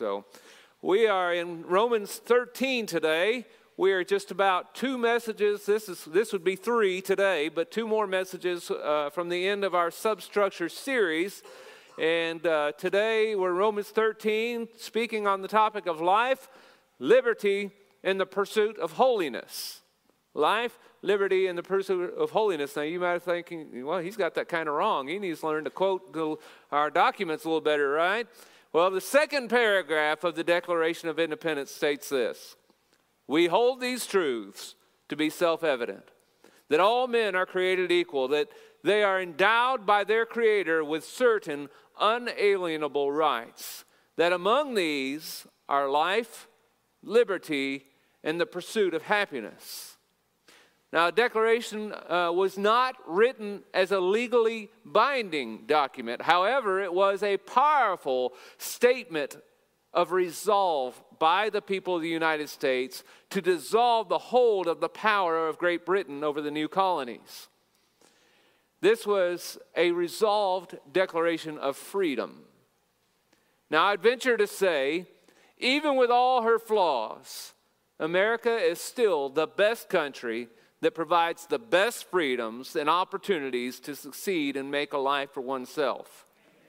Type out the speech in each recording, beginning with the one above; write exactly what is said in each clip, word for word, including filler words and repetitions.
So we are in Romans thirteen today. We are just about two messages. This is this would be three today, but two more messages uh, from the end of our substructure series. And uh, today we're Romans thirteen, speaking on the topic of life, liberty, and the pursuit of holiness. Life, liberty, and the pursuit of holiness. Now you might be thinking, well, he's got that kind of wrong. He needs to learn to quote the, our documents a little better, right? Well, the second paragraph of the Declaration of Independence states this: we hold these truths to be self-evident, that all men are created equal, that they are endowed by their Creator with certain unalienable rights, that among these are life, liberty, and the pursuit of happiness. Now, a declaration uh, was not written as a legally binding document. However, it was a powerful statement of resolve by the people of the United States to dissolve the hold of the power of Great Britain over the new colonies. This was a resolved declaration of freedom. Now, I'd venture to say, even with all her flaws, America is still the best country that provides the best freedoms and opportunities to succeed and make a life for oneself.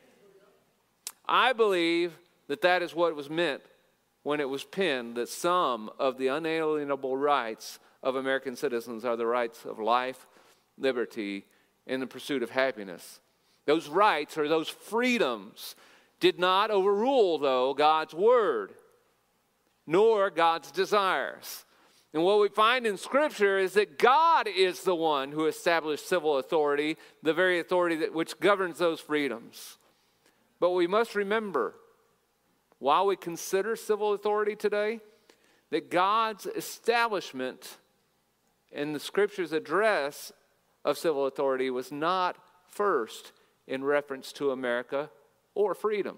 I believe that that is what was meant when it was penned, that some of the unalienable rights of American citizens are the rights of life, liberty, and the pursuit of happiness. Those rights, or those freedoms, did not overrule, though, God's word, nor God's desires. And what we find in Scripture is that God is the one who established civil authority, the very authority that, which governs those freedoms. But we must remember, while we consider civil authority today, that God's establishment and the Scripture's address of civil authority was not first in reference to America or freedom.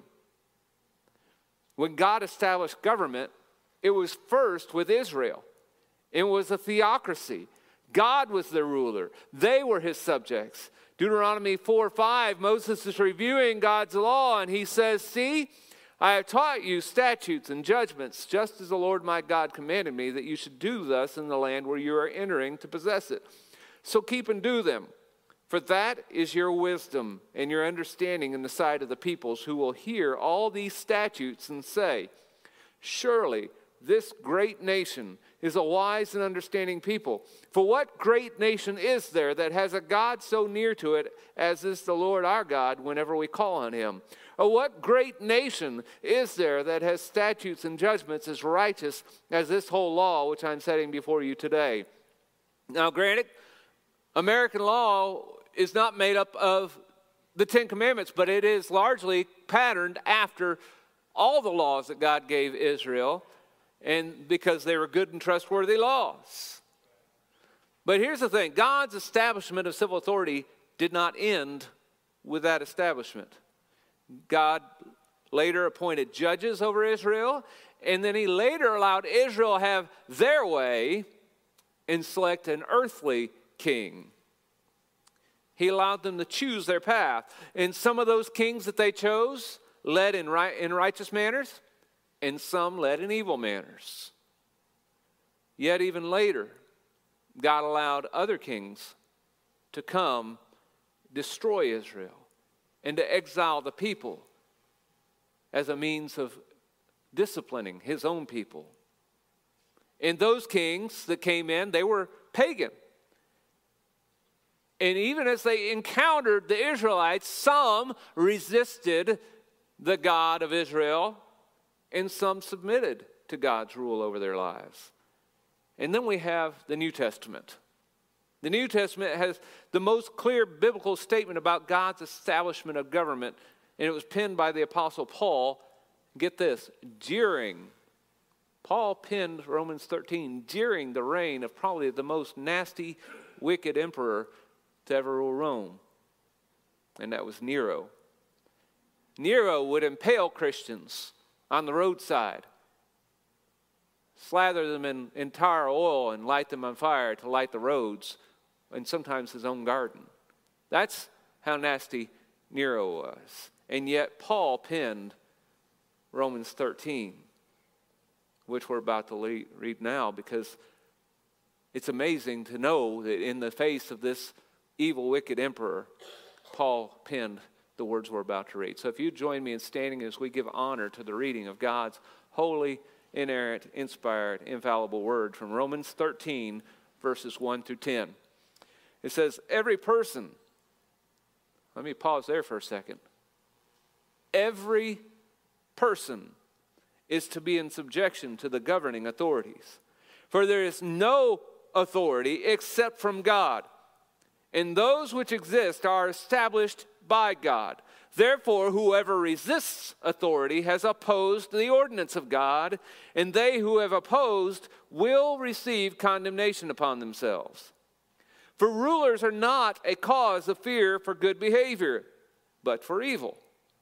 When God established government, it was first with Israel. It was a theocracy. God was their ruler. They were his subjects. Deuteronomy four five, Moses is reviewing God's law, and he says, see, I have taught you statutes and judgments, just as the Lord my God commanded me, that you should do thus in the land where you are entering to possess it. So keep and do them, for that is your wisdom and your understanding in the sight of the peoples, who will hear all these statutes and say, surely this great nation is a wise and understanding people. For what great nation is there that has a God so near to it as is the Lord our God whenever we call on him? Or what great nation is there that has statutes and judgments as righteous as this whole law which I'm setting before you today? Now, granted, American law is not made up of the Ten Commandments, but it is largely patterned after all the laws that God gave Israel, and because they were good and trustworthy laws. But here's the thing: God's establishment of civil authority did not end with that establishment. God later appointed judges over Israel, and then he later allowed Israel to have their way and select an earthly king. He allowed them to choose their path. And some of those kings that they chose led in, right, in righteous manners, and some led in evil manners. Yet even later, God allowed other kings to come destroy Israel and to exile the people as a means of disciplining his own people. And those kings that came in, they were pagan. And even as they encountered the Israelites, some resisted the God of Israel, and some submitted to God's rule over their lives. And then we have the New Testament. The New Testament has the most clear biblical statement about God's establishment of government, and it was penned by the Apostle Paul. Get this, during, Paul penned Romans thirteen during the reign of probably the most nasty, wicked emperor to ever rule Rome, and that was Nero. Nero would impale Christians on the roadside, slather them in, in tar oil and light them on fire to light the roads, and sometimes his own garden. That's how nasty Nero was. And yet Paul penned Romans thirteen, which we're about to read now, because it's amazing to know that in the face of this evil, wicked emperor, Paul penned the words we're about to read. So if you join me in standing as we give honor to the reading of God's holy, inerrant, inspired, infallible word from Romans thirteen, verses one through ten. It says, every person, let me pause there for a second. Every person is to be in subjection to the governing authorities. For there is no authority except from God, and those which exist are established by God. Therefore, whoever resists authority has opposed the ordinance of God, and they who have opposed will receive condemnation upon themselves. For rulers are not a cause of fear for good behavior, but for evil.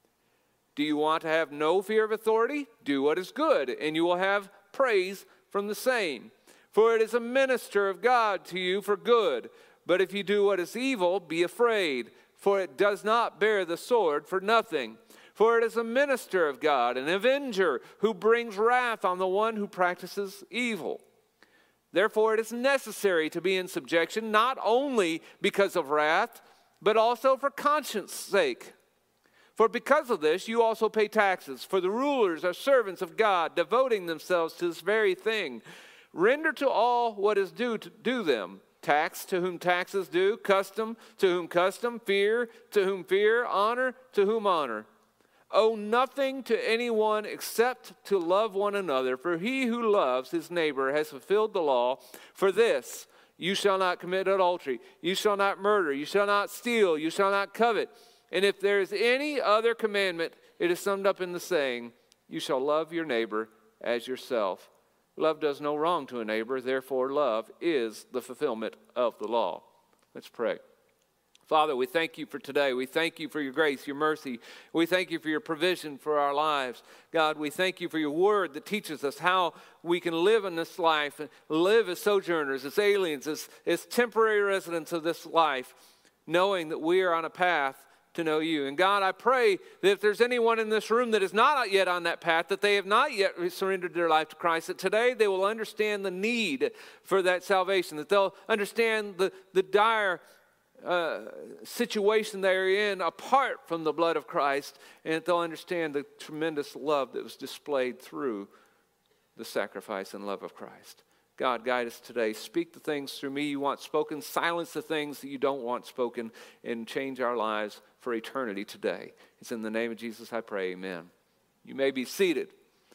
Do you want to have no fear of authority? Do what is good, and you will have praise from the same. For it is a minister of God to you for good. But if you do what is evil, be afraid, for it does not bear the sword for nothing. For it is a minister of God, an avenger, who brings wrath on the one who practices evil. Therefore, it is necessary to be in subjection, not only because of wrath, but also for conscience sake. For because of this, you also pay taxes. For the rulers are servants of God, devoting themselves to this very thing. Render to all what is due to do them. Tax to whom tax is due, custom to whom custom, fear to whom fear, honor to whom honor. Owe nothing to anyone except to love one another, for he who loves his neighbor has fulfilled the law. For this, you shall not commit adultery, you shall not murder, you shall not steal, you shall not covet. And if there is any other commandment, it is summed up in the saying, you shall love your neighbor as yourself. Love does no wrong to a neighbor, therefore love is the fulfillment of the law. Let's pray. Father, we thank you for today. We thank you for your grace, your mercy. We thank you for your provision for our lives. God, we thank you for your word that teaches us how we can live in this life, and live as sojourners, as aliens, as, as temporary residents of this life, knowing that we are on a path to know you. And God, I pray that if there's anyone in this room that is not yet on that path, that they have not yet surrendered their life to Christ, that today they will understand the need for that salvation, that they'll understand the, the dire uh, situation they're in apart from the blood of Christ, and that they'll understand the tremendous love that was displayed through the sacrifice and love of Christ. God, guide us today. Speak the things through me you want spoken. Silence the things that you don't want spoken, and change our lives for eternity today. It's in the name of Jesus I pray, amen. You may be seated.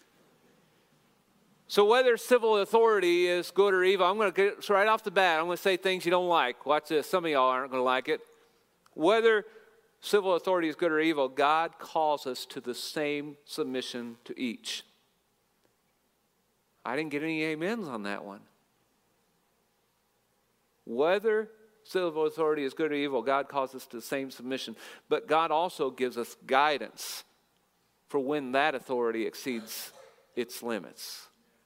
So whether civil authority is good or evil, I'm going to get right off the bat, I'm going to say things you don't like. Watch this. Some of y'all aren't going to like it. Whether civil authority is good or evil, God calls us to the same submission to each. I didn't get any amens on that one. Whether civil authority is good or evil, God calls us to the same submission. But God also gives us guidance for when that authority exceeds its limits.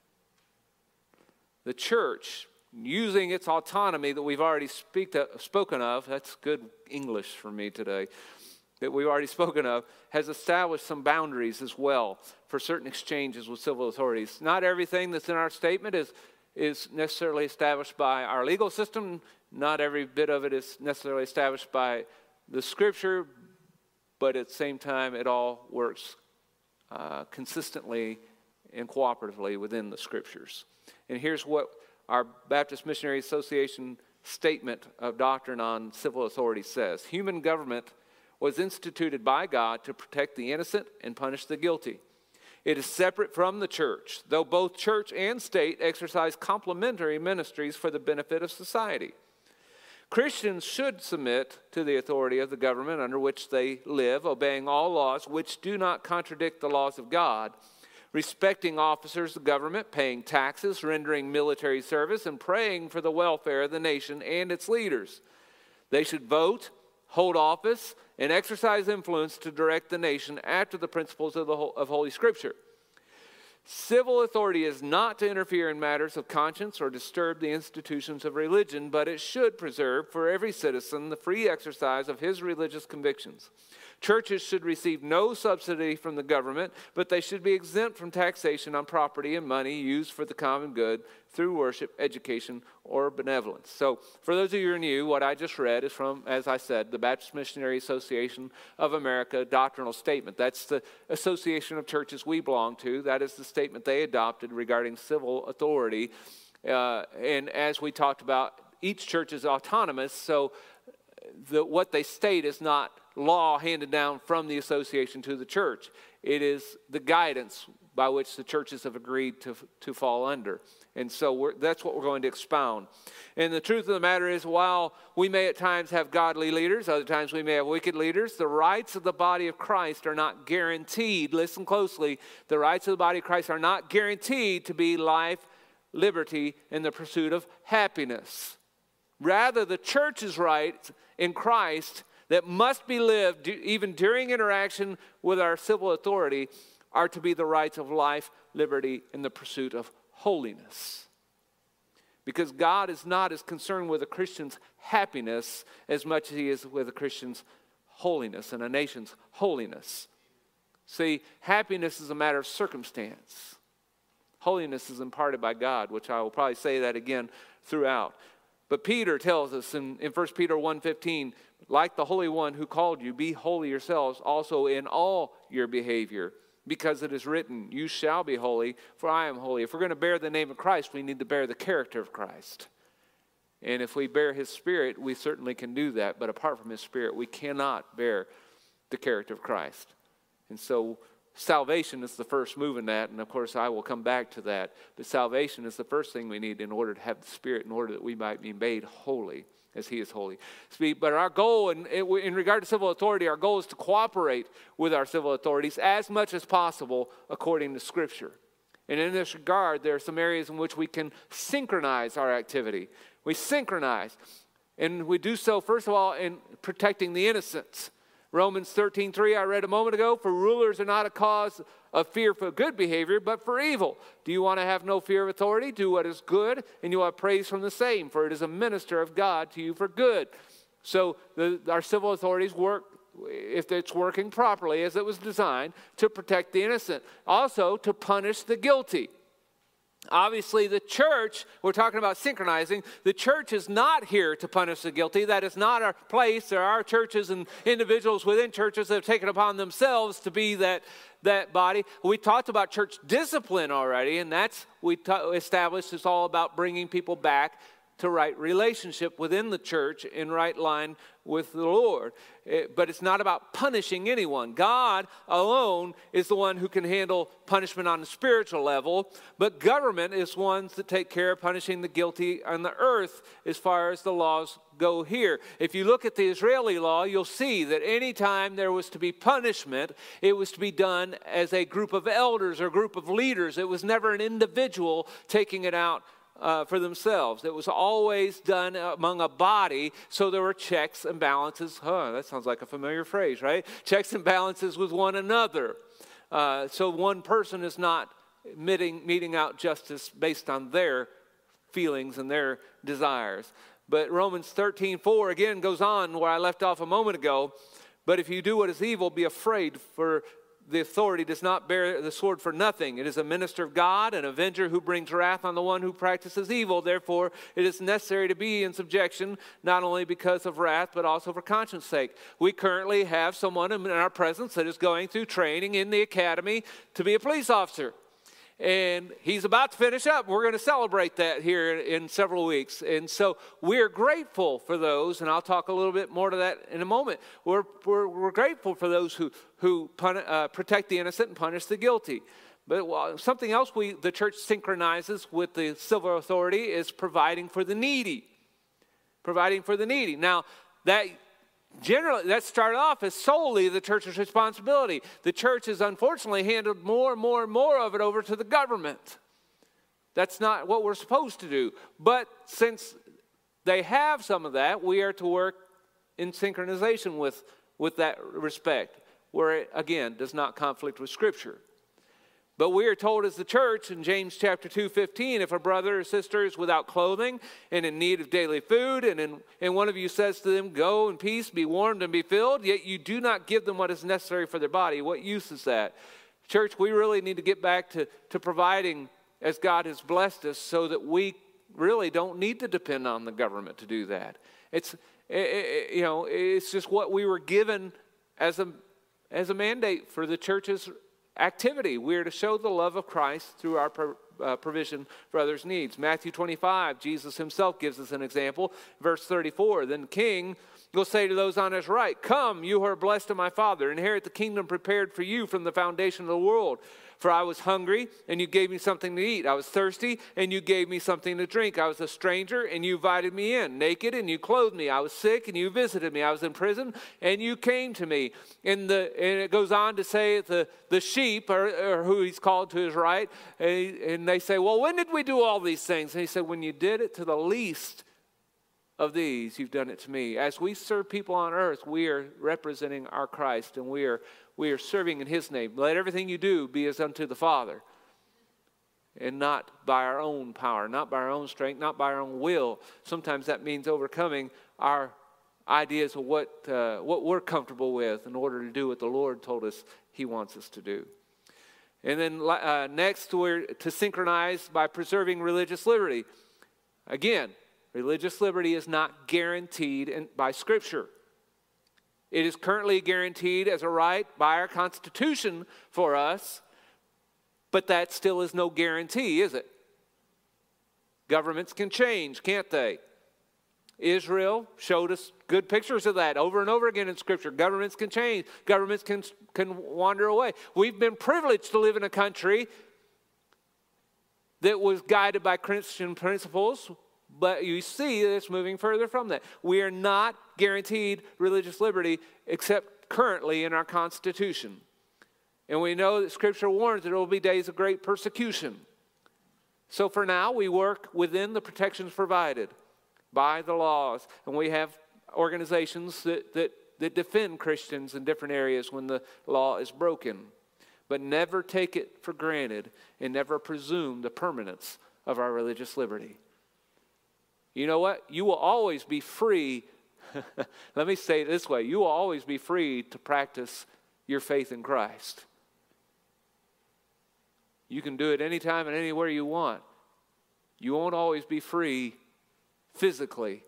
The church, using its autonomy that we've already speak to, spoken of, that's good English for me today, that we've already spoken of, has established some boundaries as well for certain exchanges with civil authorities. Not everything that's in our statement is, is necessarily established by our legal system. Not every bit of it is necessarily established by the Scripture, but at the same time, it all works uh, consistently and cooperatively within the Scriptures. And here's what our Baptist Missionary Association statement of doctrine on civil authority says. Human government was instituted by God to protect the innocent and punish the guilty. It is separate from the church, though both church and state exercise complementary ministries for the benefit of society. Christians should submit to the authority of the government under which they live, obeying all laws which do not contradict the laws of God, respecting officers of government, paying taxes, rendering military service, and praying for the welfare of the nation and its leaders. They should vote, hold office, and exercise influence to direct the nation after the principles of, the, of Holy Scripture. Civil authority is not to interfere in matters of conscience or disturb the institutions of religion, but it should preserve for every citizen the free exercise of his religious convictions. Churches should receive no subsidy from the government, but they should be exempt from taxation on property and money used for the common good through worship, education, or benevolence. So for those of you who are new, what I just read is from, as I said, the Baptist Missionary Association of America doctrinal statement. That's the association of churches we belong to. That is the statement they adopted regarding civil authority. Uh, and as we talked about, each church is autonomous, so the, what they state is not law handed down from the association to the church. It is the guidance by which the churches have agreed to, to fall under. And so we're, that's what we're going to expound. And the truth of the matter is, while we may at times have godly leaders, other times we may have wicked leaders, the rights of the body of Christ are not guaranteed. Listen closely. The rights of the body of Christ are not guaranteed to be life, liberty, and the pursuit of happiness. Rather, the church's rights in Christ that must be lived even during interaction with our civil authority are to be the rights of life, liberty, and the pursuit of holiness. Because God is not as concerned with a Christian's happiness as much as he is with a Christian's holiness and a nation's holiness. See, happiness is a matter of circumstance. Holiness is imparted by God, which I will probably say that again throughout. But Peter tells us in, in First Peter one fifteen, like the Holy One who called you, be holy yourselves also in all your behavior. Because it is written, you shall be holy, for I am holy. If we're going to bear the name of Christ, we need to bear the character of Christ. And if we bear his Spirit, we certainly can do that. But apart from his Spirit, we cannot bear the character of Christ. And so salvation is the first move in that. And of course, I will come back to that. But salvation is the first thing we need in order to have the Spirit, in order that we might be made holy as he is holy. But our goal in, in regard to civil authority, our goal is to cooperate with our civil authorities as much as possible according to Scripture. And in this regard, there are some areas in which we can synchronize our activity. We synchronize. And we do so, first of all, in protecting the innocents. Romans thirteen three, I read a moment ago, for rulers are not a cause of fear for good behavior, but for evil. Do you want to have no fear of authority? Do what is good, and you will have praise from the same, for it is a minister of God to you for good. So the, our civil authorities work, if it's working properly as it was designed, to protect the innocent. Also, to punish the guilty. Obviously, the church, we're talking about synchronizing, the church is not here to punish the guilty. That is not our place. There are churches and individuals within churches that have taken upon themselves to be that, that body. We talked about church discipline already, and that's, we t- established it's all about bringing people back to right relationship within the church in right line with the Lord. It, but it's not about punishing anyone. God alone is the one who can handle punishment on the spiritual level, but government is ones that take care of punishing the guilty on the earth as far as the laws go here. If you look at the Israeli law, you'll see that any time there was to be punishment, it was to be done as a group of elders or group of leaders. It was never an individual taking it out Uh, for themselves. It was always done among a body, so there were checks and balances. Huh, that sounds like a familiar phrase, right? Checks and balances with one another. Uh, so one person is not meeting, meeting out justice based on their feelings and their desires. But Romans thirteen four again goes on where I left off a moment ago. But if you do what is evil, be afraid, for the authority does not bear the sword for nothing. It is a minister of God, an avenger who brings wrath on the one who practices evil. Therefore, it is necessary to be in subjection, not only because of wrath, but also for conscience sake. We currently have someone in our presence that is going through training in the academy to be a police officer. And he's about to finish up. We're going to celebrate that here in several weeks. And so we're grateful for those, and I'll talk a little bit more to that in a moment. We're, we're, we're grateful for those who, who pun, uh, protect the innocent and punish the guilty. But well, something else we the church synchronizes with the civil authority is providing for the needy. Providing for the needy. Now, that generally, that started off as solely the church's responsibility. The church has unfortunately handed more and more and more of it over to the government. That's not what we're supposed to do. But since they have some of that, we are to work in synchronization with, with that respect, where it, again, does not conflict with Scripture. But we are told as the church in James chapter two fifteen, if a brother or sister is without clothing and in need of daily food, and, in, and one of you says to them, go in peace, be warmed and be filled, yet you do not give them what is necessary for their body, what use is that? Church, we really need to get back to, to providing as God has blessed us so that we really don't need to depend on the government to do that. It's, it, it, you know, it's just what we were given as a, as a mandate for the church's activity. We are to show the love of Christ through our pro, uh, provision for others' needs. Matthew twenty-five, Jesus himself gives us an example. Verse thirty-four, then the king will say to those on his right, come, you who are blessed of my Father, inherit the kingdom prepared for you from the foundation of the world. For I was hungry, and you gave me something to eat. I was thirsty, and you gave me something to drink. I was a stranger, and you invited me in. Naked, and you clothed me. I was sick, and you visited me. I was in prison, and you came to me. And, the, and it goes on to say the, the sheep, or, or who he's called to his right, and, he, and they say, well, when did we do all these things? And he said, when you did it to the least of these, you've done it to me. As we serve people on earth, we are representing our Christ, and we are we are serving in his name. Let everything you do be as unto the Father, and not by our own power, not by our own strength, not by our own will. Sometimes that means overcoming our ideas of what uh, what we're comfortable with in order to do what the Lord told us he wants us to do. And then uh, next, we're to synchronize by preserving religious liberty. Again, religious liberty is not guaranteed in, by Scripture. It is currently guaranteed as a right by our Constitution for us, but that still is no guarantee, is it? Governments can change, can't they? Israel showed us good pictures of that over and over again in Scripture. Governments can change. Governments can, can wander away. We've been privileged to live in a country that was guided by Christian principles, but you see that it's moving further from that. We are not guaranteed religious liberty except currently in our Constitution. And we know that Scripture warns that there will be days of great persecution. So for now, we work within the protections provided by the laws. And we have organizations that, that, that defend Christians in different areas when the law is broken. But never take it for granted and never presume the permanence of our religious liberty. You know what? You will always be free. Let me say it this way. You will always be free to practice your faith in Christ. You can do it anytime and anywhere you want. You won't always be free physically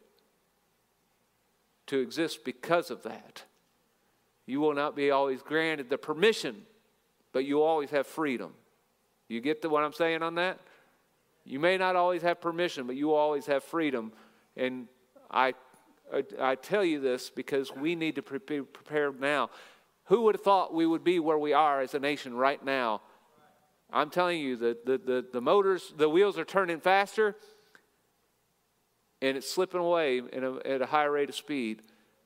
to exist because of that. You will not be always granted the permission, but you always have freedom. You get the, what I'm saying on that? You may not always have permission, but you always have freedom. And I, I, I tell you this because we need to be prepared now. Who would have thought we would be where we are as a nation right now? I'm telling you, the, the, the, the motors, the wheels are turning faster, and it's slipping away in a, at a high rate of speed.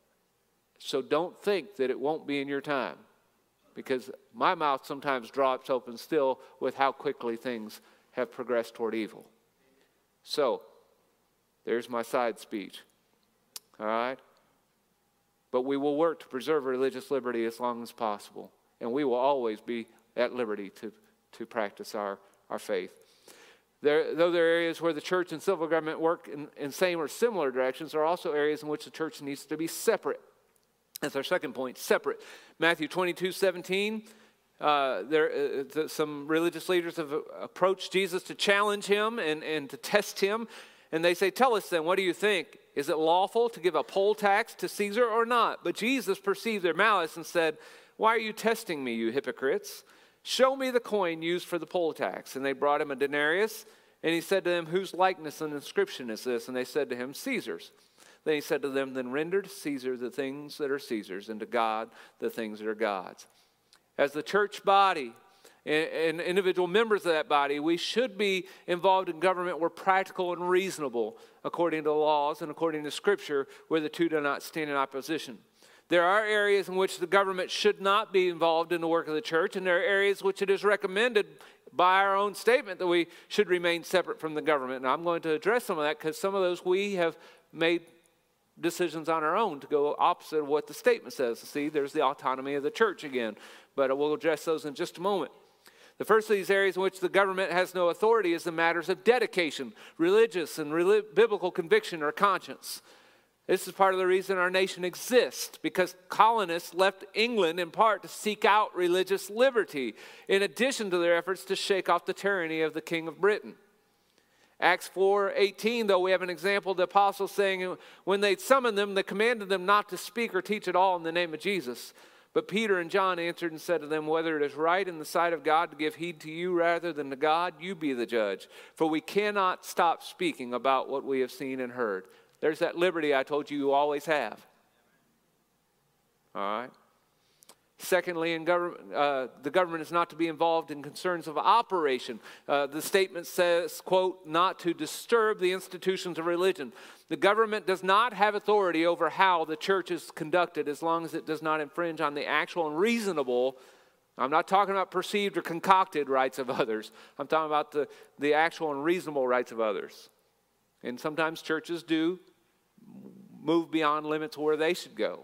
So don't think that it won't be in your time, because my mouth sometimes drops open still with how quickly things have progressed toward evil. So, there's my side speech. All right? But we will work to preserve religious liberty as long as possible. And we will always be at liberty to, to practice our, our faith. There, though there are areas where the church and civil government work in, in same or similar directions, there are also areas in which the church needs to be separate. That's our second point, separate. Matthew twenty-two seventeen. Uh, there, uh, th- some religious leaders have uh, approached Jesus to challenge him and, and to test him. And they say, tell us then, what do you think? Is it lawful to give a poll tax to Caesar or not? But Jesus perceived their malice and said, why are you testing me, you hypocrites? Show me the coin used for the poll tax. And they brought him a denarius. And he said to them, whose likeness and inscription is this? And they said to him, Caesar's. Then he said to them, then render to Caesar the things that are Caesar's, and to God the things that are God's. As the church body and individual members of that body, we should be involved in government where practical and reasonable, according to the laws and according to Scripture, where the two do not stand in opposition. There are areas in which the government should not be involved in the work of the church, and there are areas which it is recommended by our own statement that we should remain separate from the government. And I'm going to address some of that because some of those we have made decisions on our own to go opposite of what the statement says. See, there's the autonomy of the church again. But we'll address those in just a moment. The first of these areas in which the government has no authority is the matters of dedication, religious and reli- biblical conviction or conscience. This is part of the reason our nation exists, because colonists left England in part to seek out religious liberty, in addition to their efforts to shake off the tyranny of the King of Britain. Acts four eighteen, though, we have an example of the apostles saying, when they summoned them, they commanded them not to speak or teach at all in the name of Jesus. But Peter and John answered and said to them, whether it is right in the sight of God to give heed to you rather than to God, you be the judge. For we cannot stop speaking about what we have seen and heard. There's that liberty I told you you always have. All right. Secondly, in government, uh, the government is not to be involved in concerns of operation. Uh, the statement says, quote, not to disturb the institutions of religion. The government does not have authority over how the church is conducted as long as it does not infringe on the actual and reasonable, I'm not talking about perceived or concocted rights of others. I'm talking about the, the actual and reasonable rights of others. And sometimes churches do move beyond limits where they should go.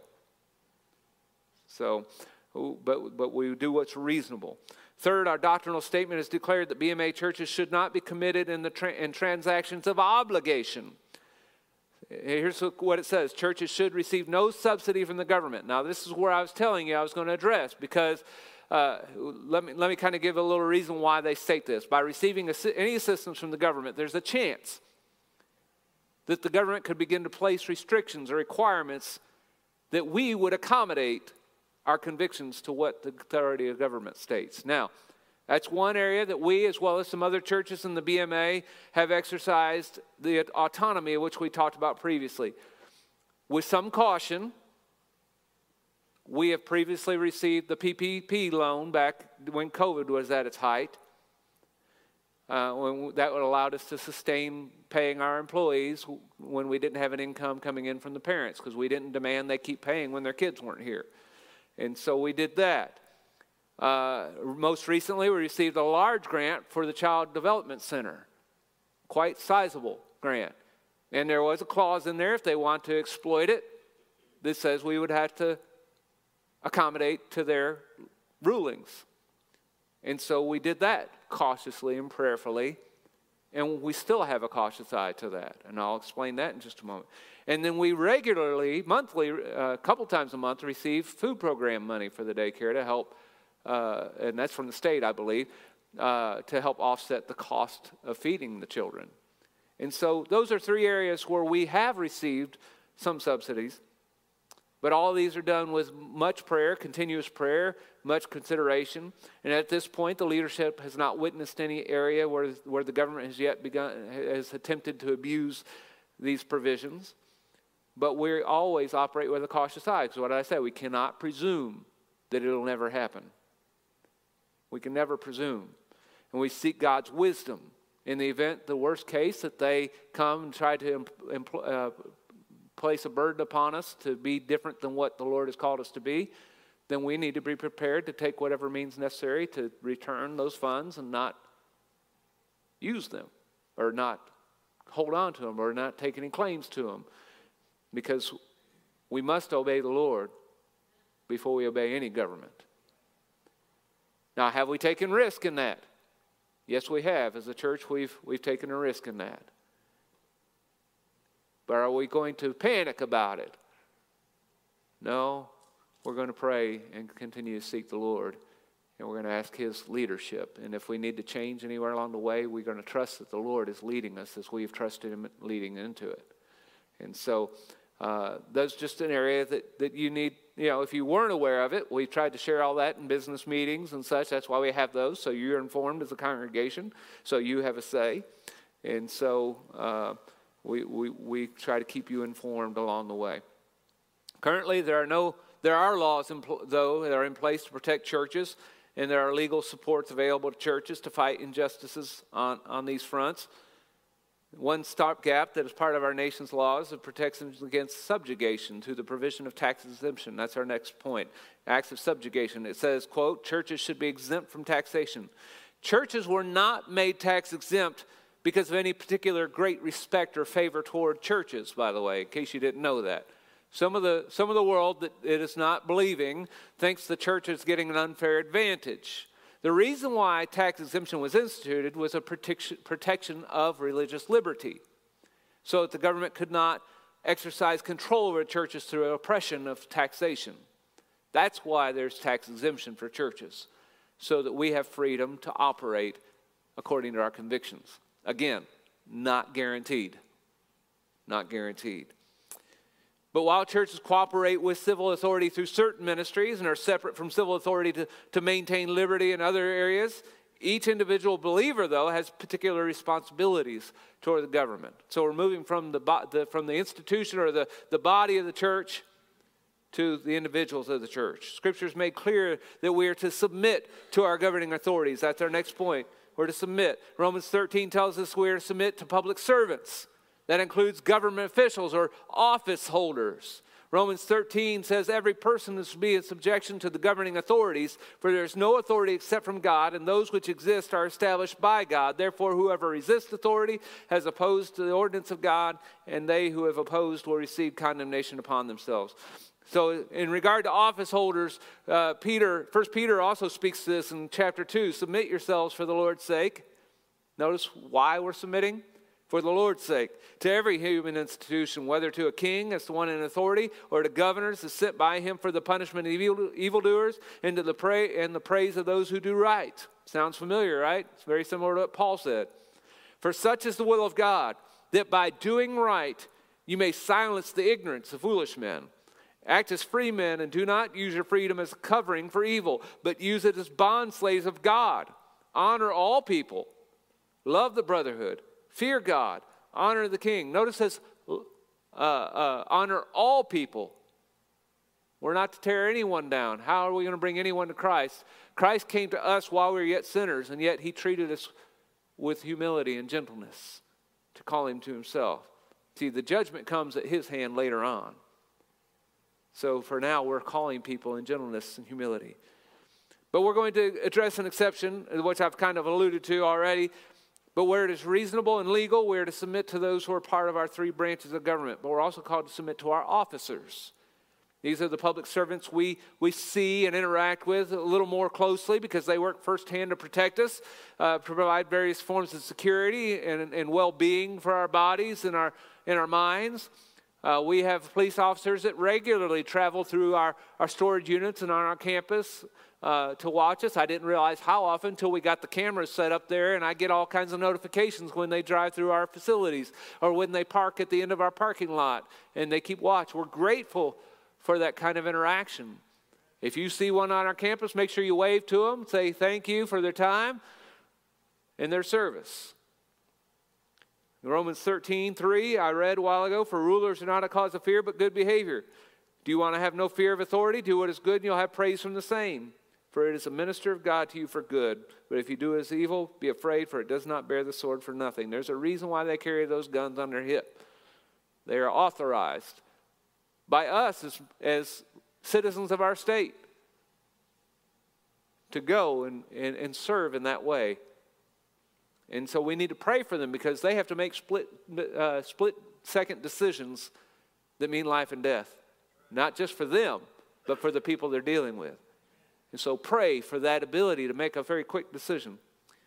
So, but, but we do what's reasonable. Third, our doctrinal statement has declared that B M A churches should not be committed in, the tra- in transactions of obligation. Here's what it says. Churches should receive no subsidy from the government. Now, this is where I was telling you I was going to address, because uh, let me, let me kind of give a little reason why they state this. By receiving assi- any assistance from the government, there's a chance that the government could begin to place restrictions or requirements that we would accommodate our convictions to what the authority of government states. Now, that's one area that we, as well as some other churches in the B M A, have exercised the autonomy which we talked about previously. With some caution, we have previously received the P P P loan back when COVID was at its height. Uh, when that would allowed us to sustain paying our employees when we didn't have an income coming in from the parents, because we didn't demand they keep paying when their kids weren't here. And so we did that. Uh, most recently, we received a large grant for the Child Development Center, quite sizable grant. And there was a clause in there, if they want to exploit it, that says we would have to accommodate to their rulings. And so we did that cautiously and prayerfully, and we still have a cautious eye to that, and I'll explain that in just a moment. And then we regularly, monthly, a uh, couple times a month, receive food program money for the daycare to help, uh, and that's from the state, I believe, uh, to help offset the cost of feeding the children. And so those are three areas where we have received some subsidies. But all of these are done with much prayer, continuous prayer, much consideration. And at this point, the leadership has not witnessed any area where, where the government has yet begun, has attempted to abuse these provisions. But we always operate with a cautious eye. Because what did I say? We cannot presume that it'll never happen. We can never presume. And we seek God's wisdom. In the event, the worst case, that they come and try to employ, uh, place a burden upon us to be different than what the Lord has called us to be, then we need to be prepared to take whatever means necessary to return those funds and not use them, or not hold on to them, or not take any claims to them, because we must obey the Lord before we obey any government. Now, have we taken risk in that? Yes, we have. As a church, we've, we've taken a risk in that. But are we going to panic about it? No, we're going to pray and continue to seek the Lord. And we're going to ask His leadership. And if we need to change anywhere along the way, we're going to trust that the Lord is leading us as we've trusted Him leading into it. And so uh, that's just an area that, that you need, you know, if you weren't aware of it, we tried to share all that in business meetings and such. That's why we have those, so you're informed as a congregation, so you have a say. And so uh, we, we, we try to keep you informed along the way. Currently, there are no there are laws, in, though, that are in place to protect churches, and there are legal supports available to churches to fight injustices on, on these fronts. One stopgap that is part of our nation's laws that protects them against subjugation to the provision of tax exemption. That's our next point. Acts of subjugation. It says, quote, churches should be exempt from taxation. Churches were not made tax exempt because of any particular great respect or favor toward churches, by the way, in case you didn't know that. Some of the, some of the world that it is not believing thinks the church is getting an unfair advantage. The reason why tax exemption was instituted was a protection, protection of religious liberty, so that the government could not exercise control over churches through oppression of taxation. That's why there's tax exemption for churches, so that we have freedom to operate according to our convictions. Again, not guaranteed. Not guaranteed. But while churches cooperate with civil authority through certain ministries and are separate from civil authority to, to maintain liberty in other areas, each individual believer, though, has particular responsibilities toward the government. So we're moving from the, the, from the institution or the, the body of the church to the individuals of the church. Scripture's made clear that we are to submit to our governing authorities. That's our next point. We're to submit. Romans thirteen tells us we are to submit to public servants. That includes government officials or office holders. Romans thirteen says every person is to be in subjection to the governing authorities, for there is no authority except from God, and those which exist are established by God. Therefore, whoever resists authority has opposed the ordinance of God, and they who have opposed will receive condemnation upon themselves. So in regard to office holders, uh, Peter, First Peter also speaks to this in chapter two. Submit yourselves for the Lord's sake. Notice why we're submitting. For the Lord's sake, to every human institution, whether to a king as the one in authority, or to governors as sent by him for the punishment of evil, evildoers, and to the pray and the praise of those who do right. Sounds familiar, right? It's very similar to what Paul said. For such is the will of God, that by doing right you may silence the ignorance of foolish men. Act as free men, and do not use your freedom as a covering for evil, but use it as bondslaves of God. Honor all people. Love the brotherhood. Fear God, honor the king. Notice this, uh, uh, honor all people. We're not to tear anyone down. How are we going to bring anyone to Christ? Christ came to us while we were yet sinners, and yet he treated us with humility and gentleness to call him to himself. See, the judgment comes at his hand later on. So for now, we're calling people in gentleness and humility. But we're going to address an exception, which I've kind of alluded to already. But where it is reasonable and legal, we're to submit to those who are part of our three branches of government. But we're also called to submit to our officers. These are the public servants we, we see and interact with a little more closely because they work firsthand to protect us, uh, provide various forms of security and, and well-being for our bodies and our, and our minds. Uh, we have police officers that regularly travel through our, our storage units and on our campus Uh, to watch us. I didn't realize how often until we got the cameras set up there, and I get all kinds of notifications when they drive through our facilities or when they park at the end of our parking lot, and they keep watch. We're grateful for that kind of interaction. If you see one on our campus, make sure you wave to them, say thank you for their time and their service. Romans thirteen three, I read a while ago, for rulers are not a cause of fear, but good behavior. Do you want to have no fear of authority? Do what is good, and you'll have praise from the same. For it is a minister of God to you for good. But if you do as evil, be afraid, for it does not bear the sword for nothing. There's a reason why they carry those guns on their hip. They are authorized by us as, as citizens of our state to go and, and, and serve in that way. And so we need to pray for them because they have to make split, uh, split-second decisions that mean life and death. Not just for them, but for the people they're dealing with. And so pray for that ability to make a very quick decision.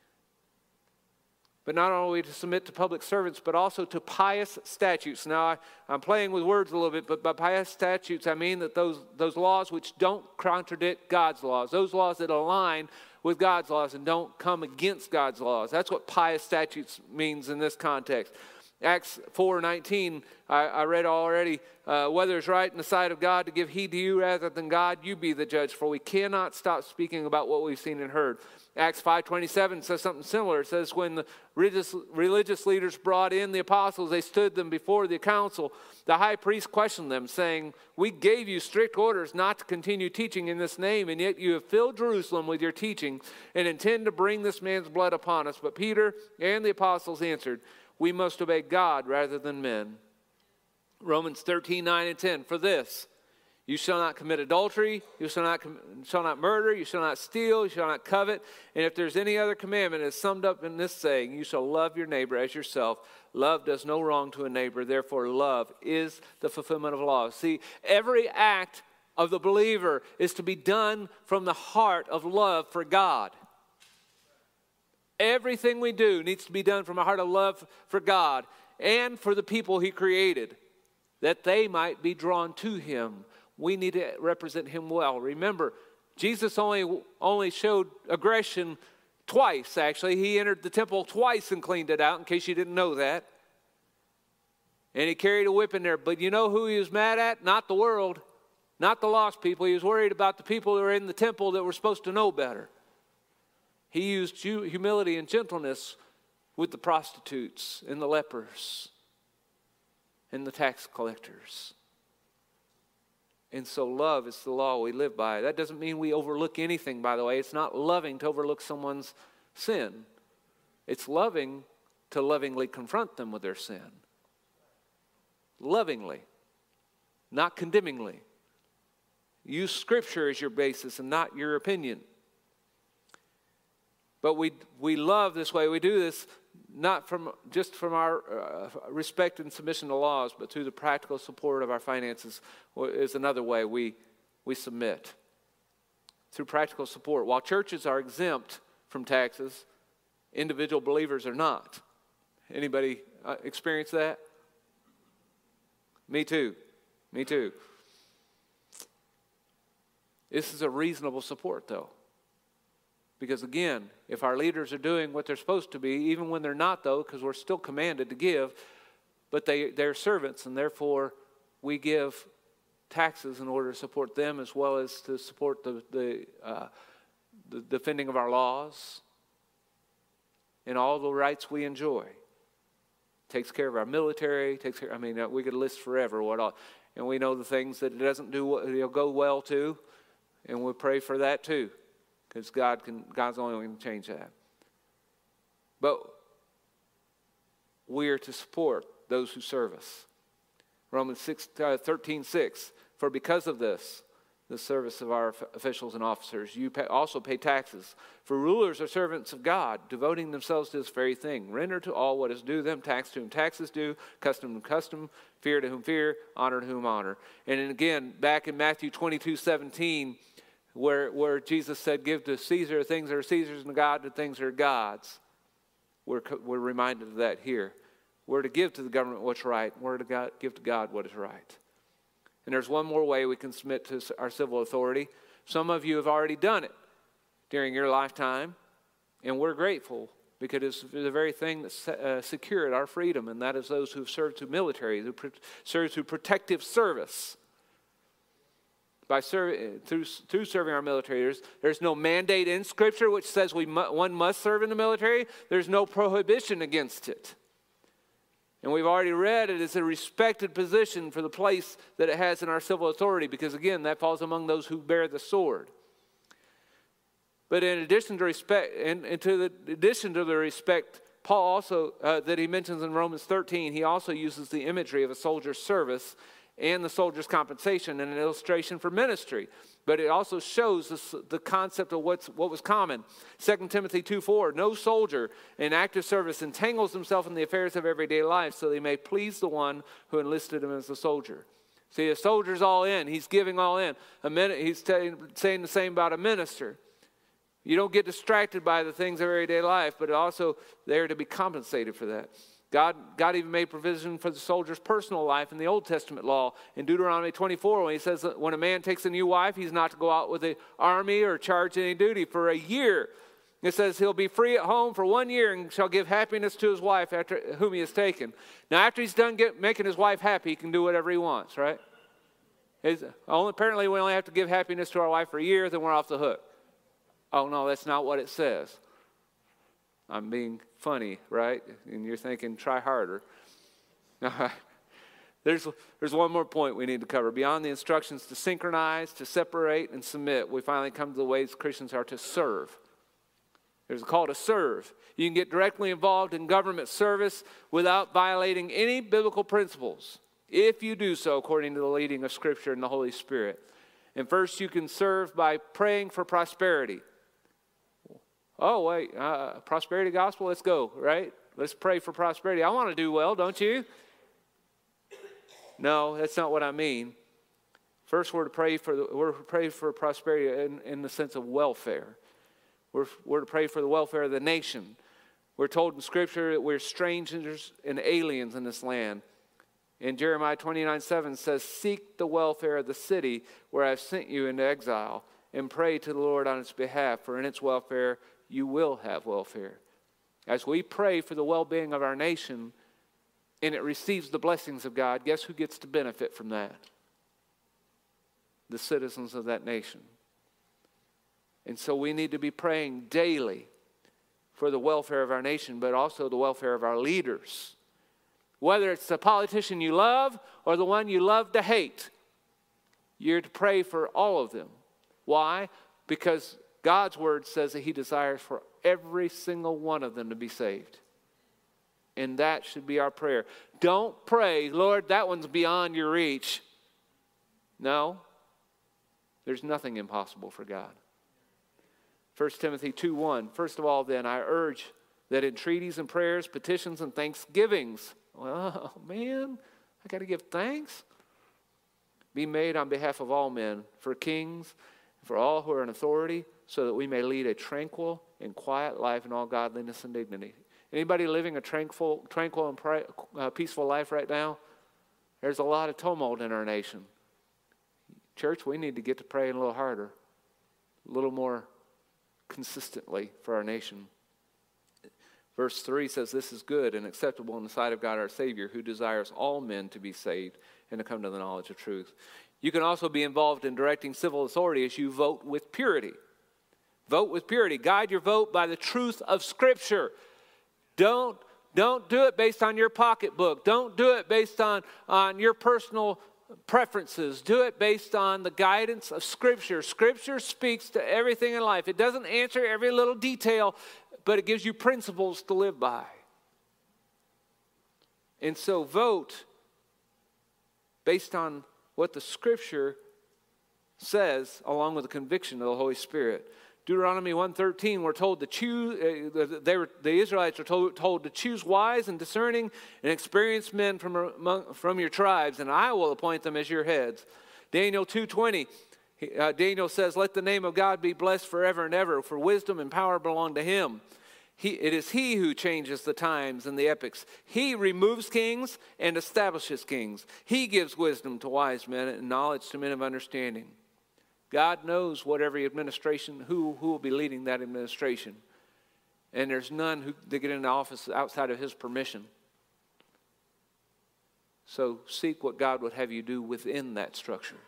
But not only to submit to public servants, but also to pious statutes. Now, I, I'm playing with words a little bit, but by pious statutes, I mean that those, those laws which don't contradict God's laws, those laws that align with God's laws and don't come against God's laws. That's what pious statutes means in this context. Acts four nineteen, I, I read already, uh, whether it's right in the sight of God to give heed to you rather than God, you be the judge, for we cannot stop speaking about what we've seen and heard. Acts five twenty-seven says something similar. It says when the religious, religious leaders brought in the apostles, they stood them before the council. The high priest questioned them, saying, we gave you strict orders not to continue teaching in this name, and yet you have filled Jerusalem with your teaching and intend to bring this man's blood upon us. But Peter and the apostles answered, we must obey God rather than men. Romans thirteen nine and ten, for this, you shall not commit adultery, you shall not, shall not murder, you shall not steal, you shall not covet. And if there's any other commandment, it's summed up in this saying, you shall love your neighbor as yourself. Love does no wrong to a neighbor, therefore love is the fulfillment of law. See, every act of the believer is to be done from the heart of love for God. Everything we do needs to be done from a heart of love for God and for the people he created, that they might be drawn to him. We need to represent him well. Remember, Jesus only, only showed aggression twice, actually. He entered the temple twice and cleaned it out, in case you didn't know that. And he carried a whip in there. But you know who he was mad at? Not the world, not the lost people. He was worried about the people that were in the temple that were supposed to know better. He used humility and gentleness with the prostitutes and the lepers and the tax collectors. And so love is the law we live by. That doesn't mean we overlook anything, by the way. It's not loving to overlook someone's sin. It's loving to lovingly confront them with their sin. Lovingly, not condemningly. Use Scripture as your basis and not your opinion. But we we love this way. We do this not from just from our uh, respect and submission to laws, but through the practical support of our finances is another way we we submit. Through practical support. While churches are exempt from taxes, individual believers are not. Anybody uh, experience that? Me too. Me too. This is a reasonable support, though. Because again, if our leaders are doing what they're supposed to be, even when they're not, though, because we're still commanded to give, but they, they're servants, and therefore we give taxes in order to support them as well as to support the, the, uh, the defending of our laws and all the rights we enjoy. Takes care of our military, takes care, I mean, we could list forever what all, and we know the things that it doesn't do, it'll go well to, and we pray for that too. Because God can, God's the only one who can change that. But we are to support those who serve us. Romans six, uh, thirteen six. For because of this, the service of our officials and officers, you pay, also pay taxes. For rulers are servants of God, devoting themselves to this very thing. Render to all what is due them, tax to whom tax is due, custom to custom, fear to whom fear, honor to whom honor. And then again, back in Matthew twenty-two seventeen, Where, where Jesus said, give to Caesar things that are Caesar's and to God the things that are God's. We're, we're reminded of that here. We're to give to the government what's right. We're to God, give to God what is right. And there's one more way we can submit to our civil authority. Some of you have already done it during your lifetime, and we're grateful because it's the very thing that uh, secured our freedom, and that is those who have served through military, who pro- served through protective service. By serving, through, through serving our military, there's, there's no mandate in Scripture which says we mu- one must serve in the military. There's no prohibition against it. And we've already read it as a respected position for the place that it has in our civil authority, because again, that falls among those who bear the sword. But in addition to respect, and, and to the addition to the respect, Paul also uh, that he mentions in Romans thirteen, he also uses the imagery of a soldier's service and the soldier's compensation in an illustration for ministry. But it also shows this, the concept of what's, what was common. Second Timothy two four, no soldier in active service entangles himself in the affairs of everyday life so they may please the one who enlisted him as a soldier. See, a soldier's all in. He's giving all in. A minute, he's t- saying the same about a minister. You don't get distracted by the things of everyday life, but also they're to be compensated for that. God, God even made provision for the soldier's personal life in the Old Testament law. In Deuteronomy twenty-four, when he says that when a man takes a new wife, he's not to go out with the army or charge any duty for a year. It says he'll be free at home for one year and shall give happiness to his wife after whom he has taken. Now, after he's done get, making his wife happy, he can do whatever he wants, right? It's, only, apparently, we only have to give happiness to our wife for a year, then we're off the hook. Oh, no, that's not what it says. I'm being funny, right? And you're thinking, try harder. there's, there's one more point we need to cover. Beyond the instructions to synchronize, to separate, and submit, we finally come to the ways Christians are to serve. There's a call to serve. You can get directly involved in government service without violating any biblical principles, if you do so according to the leading of Scripture and the Holy Spirit. And first, you can serve by praying for prosperity. Oh, wait, uh, prosperity gospel, let's go, right? Let's pray for prosperity. I want to do well, don't you? No, that's not what I mean. First, we're to pray for the, we're to pray for prosperity in, in the sense of welfare. We're, we're to pray for the welfare of the nation. We're told in Scripture that we're strangers and aliens in this land. In Jeremiah twenty-nine seven says, seek the welfare of the city where I've sent you into exile, and pray to the Lord on its behalf, for in its welfare you will have welfare. As we pray for the well-being of our nation, and it receives the blessings of God, guess who gets to benefit from that? The citizens of that nation. And so we need to be praying daily for the welfare of our nation, but also the welfare of our leaders. Whether it's the politician you love or the one you love to hate, you're to pray for all of them. Why? Because God's word says that he desires for every single one of them to be saved. And that should be our prayer. Don't pray, Lord, that one's beyond your reach. No, there's nothing impossible for God. First Timothy two one, first of all then, I urge that entreaties and prayers, petitions and thanksgivings, well, man, I got to give thanks, be made on behalf of all men, for kings, for all who are in authority, so that we may lead a tranquil and quiet life in all godliness and dignity. Anybody living a tranquil, tranquil and pri- uh, peaceful life right now? There's a lot of tumult in our nation. Church, we need to get to praying a little harder, a little more consistently for our nation. Verse three says, this is good and acceptable in the sight of God our Savior, who desires all men to be saved and to come to the knowledge of truth. You can also be involved in directing civil authority as you vote with purity. Vote with purity. Guide your vote by the truth of Scripture. Don't, don't do it based on your pocketbook. Don't do it based on, on your personal preferences. Do it based on the guidance of Scripture. Scripture speaks to everything in life. It doesn't answer every little detail, but it gives you principles to live by. And so vote based on what the Scripture says, along with the conviction of the Holy Spirit. Deuteronomy one thirteen, we're told to choose, uh, they were, the Israelites are told, told to choose wise and discerning and experienced men from, among, from your tribes, and I will appoint them as your heads. Daniel two twenty, uh, Daniel says, let the name of God be blessed forever and ever, for wisdom and power belong to him. He, it is he who changes the times and the epochs. He removes kings and establishes kings. He gives wisdom to wise men and knowledge to men of understanding. God knows what every administration, who, who will be leading that administration. And there's none who they get into office outside of his permission. So seek what God would have you do within that structure.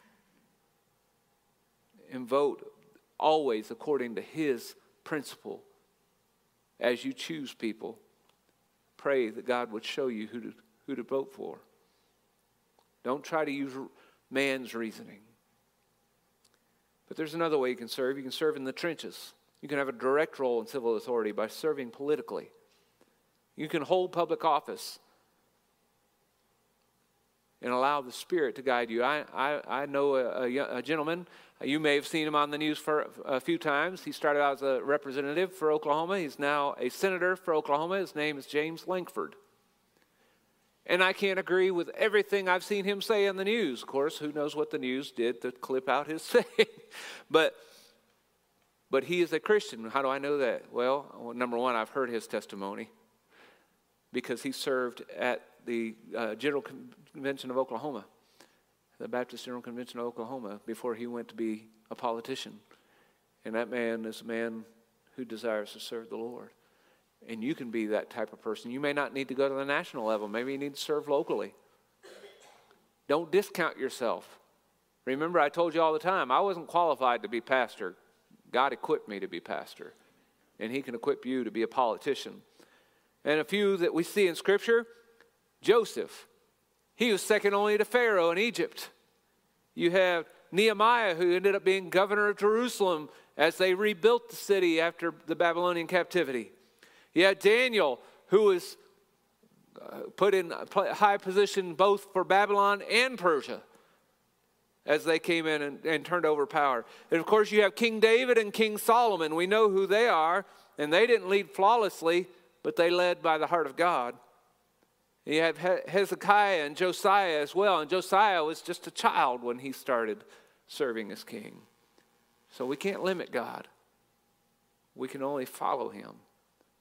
And vote always according to his principle. As you choose people, pray that God would show you who to, who to vote for. Don't try to use man's reasoning. But there's another way you can serve. You can serve in the trenches. You can have a direct role in civil authority by serving politically. You can hold public office and allow the Spirit to guide you. I, I, I know a, a, a gentleman. You may have seen him on the news for a few times. He started out as a representative for Oklahoma. He's now a senator for Oklahoma. His name is James Lankford. And I can't agree with everything I've seen him say in the news. Of course, who knows what the news did to clip out his saying. but, but he is a Christian. How do I know that? Well, number one, I've heard his testimony because he served at the uh, General Convention of Oklahoma, the Baptist General Convention of Oklahoma, before he went to be a politician. And that man is a man who desires to serve the Lord. And you can be that type of person. You may not need to go to the national level. Maybe you need to serve locally. Don't discount yourself. Remember, I told you all the time, I wasn't qualified to be pastor. God equipped me to be pastor. And he can equip you to be a politician. And a few that we see in Scripture, Joseph. He was second only to Pharaoh in Egypt. You have Nehemiah, who ended up being governor of Jerusalem as they rebuilt the city after the Babylonian captivity. You had Daniel, who was put in a high position both for Babylon and Persia as they came in and, and turned over power. And of course you have King David and King Solomon. We know who they are, and they didn't lead flawlessly, but they led by the heart of God. You have Hezekiah and Josiah as well, and Josiah was just a child when he started serving as king. So we can't limit God. We can only follow him.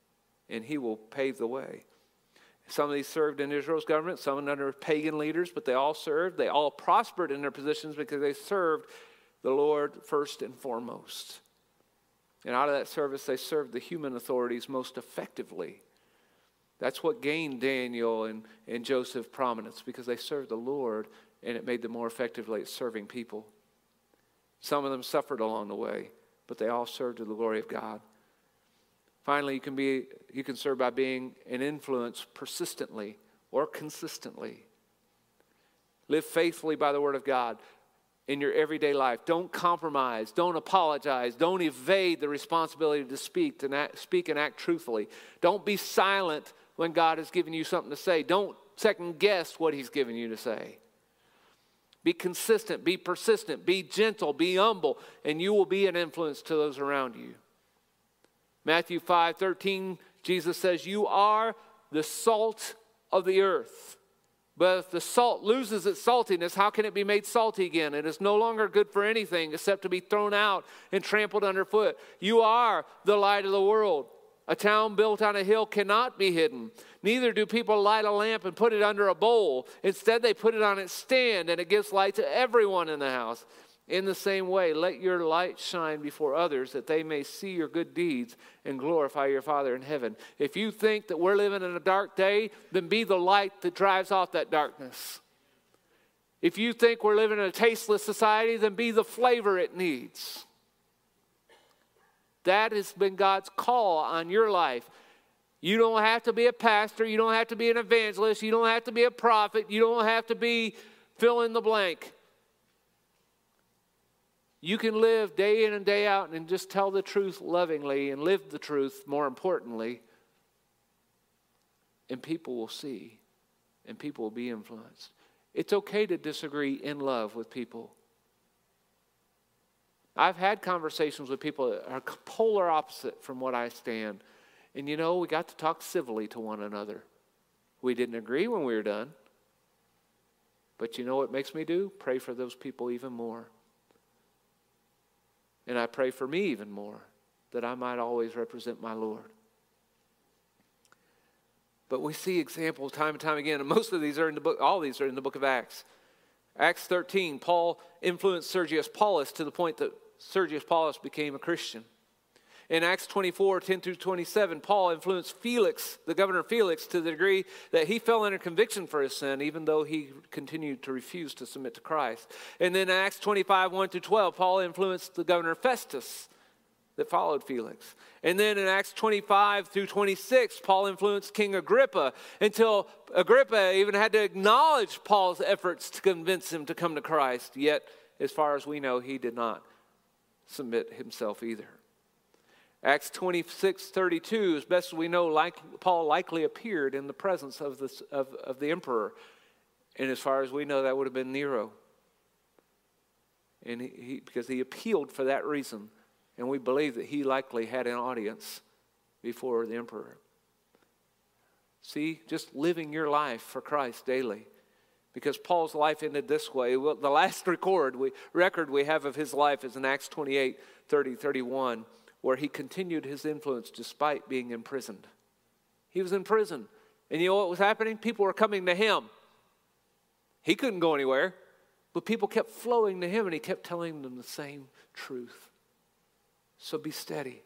and he will pave the way. Some of these served in Israel's government, some under pagan leaders, but they all served. They all prospered in their positions because they served the Lord first and foremost. And out of that service, they served the human authorities most effectively. That's what gained Daniel and, and Joseph prominence, because they served the Lord, and it made them more effectively at serving people. Some of them suffered along the way, but they all served to the glory of God. Finally, you can be you can serve by being an influence persistently or consistently. Live faithfully by the word of God in your everyday life. Don't compromise. Don't apologize. Don't evade the responsibility to speak, to act, speak and act truthfully. Don't be silent when God has given you something to say. Don't second guess what he's given you to say. Be consistent. Be persistent. Be gentle. Be humble. And you will be an influence to those around you. Matthew five thirteen, Jesus says, you are the salt of the earth. But if the salt loses its saltiness, how can it be made salty again? It is no longer good for anything except to be thrown out and trampled underfoot. You are the light of the world. A town built on a hill cannot be hidden. Neither do people light a lamp and put it under a bowl. Instead, they put it on its stand, and it gives light to everyone in the house. In the same way, let your light shine before others, that they may see your good deeds and glorify your Father in heaven. If you think that we're living in a dark day, then be the light that drives off that darkness. If you think we're living in a tasteless society, then be the flavor it needs. That has been God's call on your life. You don't have to be a pastor. You don't have to be an evangelist. You don't have to be a prophet. You don't have to be fill in the blank. You can live day in and day out and just tell the truth lovingly and live the truth, more importantly, and people will see and people will be influenced. It's okay to disagree in love with people. I've had conversations with people that are polar opposite from what I stand. And you know, we got to talk civilly to one another. We didn't agree when we were done. But you know what makes me do? Pray for those people even more. And I pray for me even more, that I might always represent my Lord. But we see examples time and time again, and most of these are in the book, all these are in the book of Acts. Acts thirteen, Paul influenced Sergius Paulus to the point that Sergius Paulus became a Christian. In Acts twenty-four, ten through twenty-seven, Paul influenced Felix, the governor Felix, to the degree that he fell under conviction for his sin, even though he continued to refuse to submit to Christ. And then in Acts twenty-five, one through twelve, Paul influenced the governor Festus that followed Felix. And then in Acts twenty-five through twenty-six, Paul influenced King Agrippa until Agrippa even had to acknowledge Paul's efforts to convince him to come to Christ. Yet, as far as we know, he did not submit himself either. Acts twenty-six thirty-two, as best as we know, like, Paul likely appeared in the presence of, this, of, of the emperor. And as far as we know, that would have been Nero. And he, he, because he appealed for that reason. And we believe that he likely had an audience before the emperor. See, just living your life for Christ daily. Because Paul's life ended this way. Well, the last record we, record we have of his life is in Acts twenty-eight, thirty, thirty-one. Where he continued his influence despite being imprisoned. He was in prison. And you know what was happening? People were coming to him. He couldn't go anywhere. But people kept flowing to him, and he kept telling them the same truth. So be steady.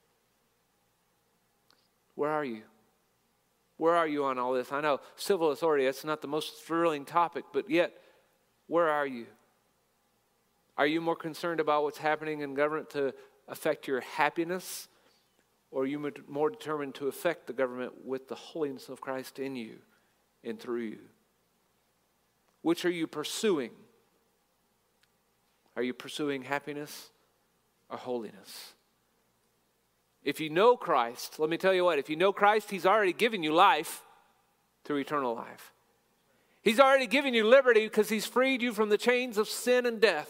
Where are you? Where are you on all this? I know civil authority, that's not the most thrilling topic, but yet, where are you? Are you more concerned about what's happening in government to affect your happiness, or are you more determined to affect the government with the holiness of Christ in you and through you? Which are you pursuing? Are you pursuing happiness or holiness? If you know Christ, let me tell you what, if you know Christ, he's already given you life through eternal life. He's already given you liberty because he's freed you from the chains of sin and death.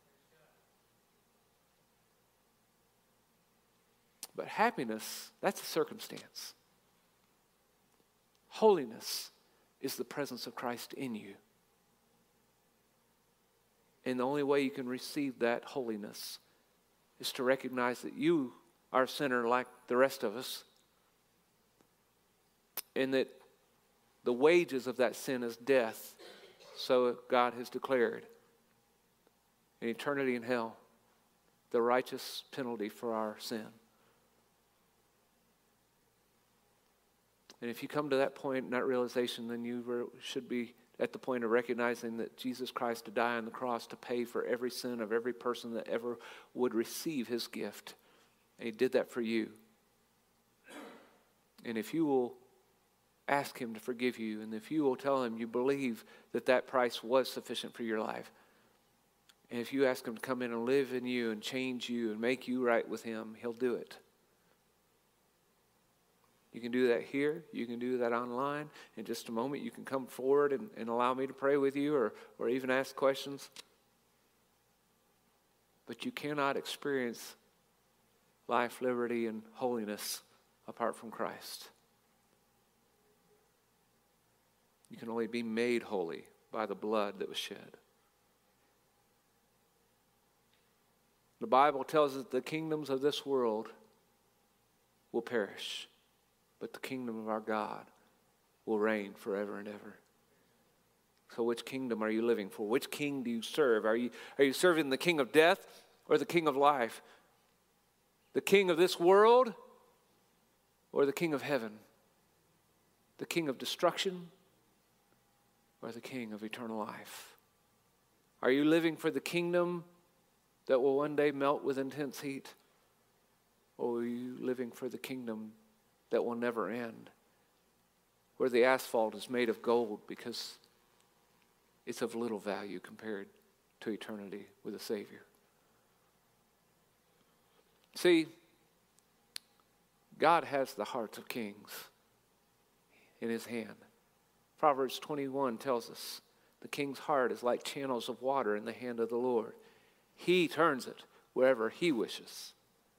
But happiness, that's a circumstance. Holiness is the presence of Christ in you. And the only way you can receive that holiness is to recognize that you are a sinner like the rest of us. and that the wages of that sin is death. So God has declared an eternity in hell, the righteous penalty for our sin. And if you come to that point and that realization, then you re- should be at the point of recognizing that Jesus Christ to die on the cross to pay for every sin of every person that ever would receive his gift. And he did that for you. And if you will ask him to forgive you, and if you will tell him you believe that that price was sufficient for your life, and if you ask him to come in and live in you and change you and make you right with him, he'll do it. You can do that here. You can do that online. In just a moment, you can come forward and, and allow me to pray with you, or, or even ask questions. But you cannot experience life, liberty, and holiness apart from Christ. You can only be made holy by the blood that was shed. The Bible tells us that the kingdoms of this world will perish, but the kingdom of our God will reign forever and ever. So which kingdom are you living for? Which king do you serve? Are you, are you serving the king of death or the king of life? The king of this world or the king of heaven? The king of destruction or the king of eternal life? Are you living for the kingdom that will one day melt with intense heat? Or are you living for the kingdom that will never end, where the asphalt is made of gold because it's of little value compared to eternity with a Savior? See, God has the hearts of kings in his hand. Proverbs twenty-one tells us the king's heart is like channels of water in the hand of the Lord. He turns it wherever he wishes.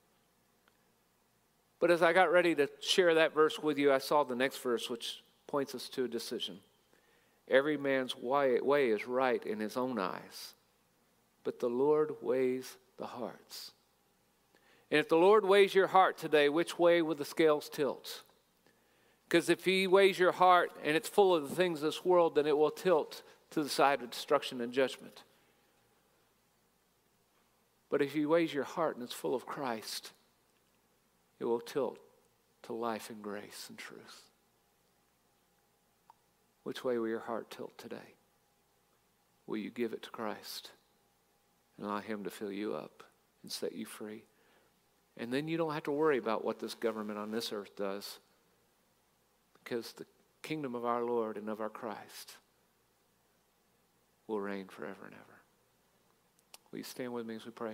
But as I got ready to share that verse with you, I saw the next verse, which points us to a decision. Every man's way, way is right in his own eyes, but the Lord weighs the hearts. And if the Lord weighs your heart today, which way will the scales tilt? Because if he weighs your heart and it's full of the things of this world, then it will tilt to the side of destruction and judgment. But if he weighs your heart and it's full of Christ, it will tilt to life and grace and truth. Which way will your heart tilt today? Will you give it to Christ and allow him to fill you up and set you free? And then you don't have to worry about what this government on this earth does, because the kingdom of our Lord and of our Christ will reign forever and ever. Will you stand with me as we pray?